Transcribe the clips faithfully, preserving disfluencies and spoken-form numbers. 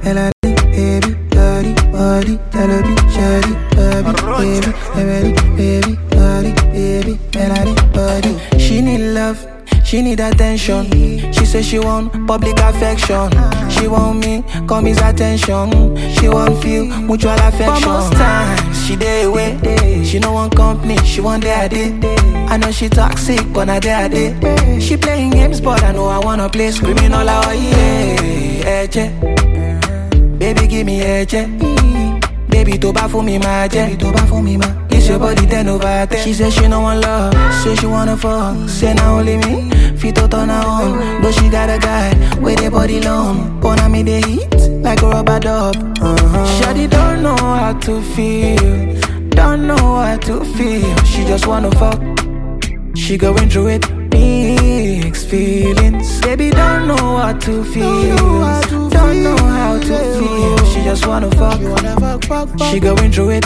Ella baby, body, body, ella be shady, baby, baby, baby, body, baby, ella body. She need love, she need attention. She say she want public affection. She want me, come his attention. She want feel mutual affection. For most times, she day away. She no want company, she want day a day. I know she toxic, but not day a day. She playing games, but I know I wanna play. Screaming all out, yeah, yeah. Baby, give me a check. Baby, to buy for me, my jet. Baby, to buy for me, ma. It's your body, ten over ten. She said she no want love, say she wanna fuck. Say now only me, fit to turn her on. But she got a guy, with a body long. Wanna me the heat, like a rubber dub. uh-huh. Shawty don't know how to feel, don't know how to feel. She just wanna fuck, she going through it, mixed feelings. Baby, don't know how to feel, don't know how to feel. She just wanna fuck, she going through it,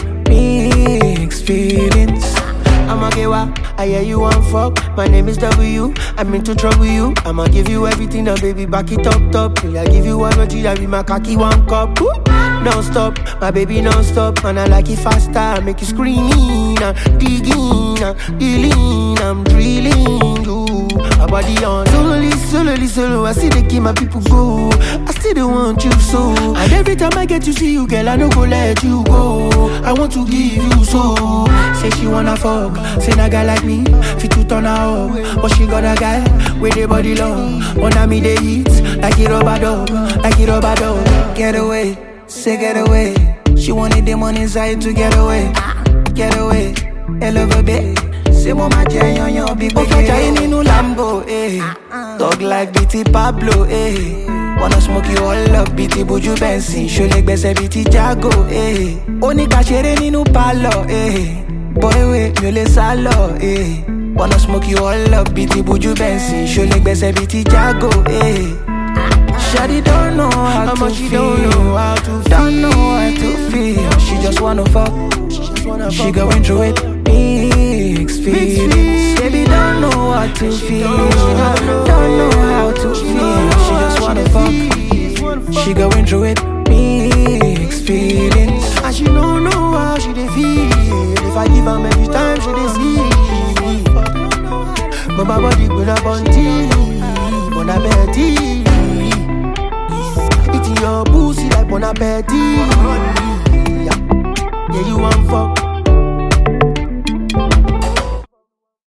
mixed feelings. I'ma get what I hear you want fuck. My name is W, I'm into trouble you. I'ma give you everything now, baby, back it up, top. I give you one or two, I be my cocky one cup. Non stop, my baby non stop. And I like it faster, make you screaming, I'm digging, I'm dealing, I'm drilling you. My body on slowly, slowly, solo. I see they keep my people go. I still don't want you so. And every time I get to see you, girl, I no go let you go. I want to give you so. Say she wanna fuck, say a guy like me, fit to turn her up. But she got a guy with the body long. Wanna me they eat like it rubber dog, like it rubber dog. Get away, say get away. She wanted the money inside to get away, get away. I love her babe. Say mama jay on your big baby. Ofa jay ninu Lambo, eh. Dog like B T Pablo, eh. Wanna smoke you all up, B T Buju Benson. Show leg bese B T Jago, eh. Oni ka shere ninu palo, eh. Boy we mi le salo, eh. Wanna smoke you all up, B T Buju Benson. Show leg bese B T Jago, eh. Shawty don't know how, how to she feel, don't know how to feel. Don't know how to feel. She just wanna fuck, she going through it, mixed feelings. Baby don't know how to feel, don't know how to feel. She just wanna fuck, she going through it, mixed feelings. And she don't know how she dey feel. If I give her every time she dey see. But my body go up on tea, Bon appetit. Eating your pussy like Bon appetit. Yeah, yeah, you want fuck.